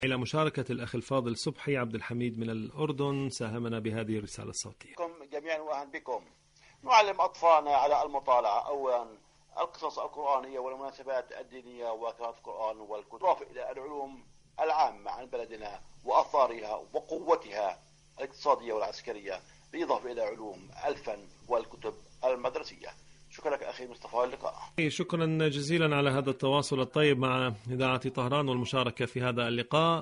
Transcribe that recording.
إلى مشاركة الأخ الفاضل صبحي عبد الحميد من الأردن ساهمنا بهذه الرسالة الصوتية. جميعا وأهلا بكم. نعلم أطفالنا على المطالعة أولا القصص القرآنية والمناسبات الدينية وقراءة القرآن والكتب، بالإضافة إلى العلوم العامة عن بلدنا وأثارها وقوتها الاقتصادية والعسكرية، بالإضافة إلى علوم الفن والكتب المدرسية. شكرا لك أخي مصطفى، اللقاء. شكرا جزيلا على هذا التواصل الطيب مع إذاعة طهران والمشاركة في هذا اللقاء.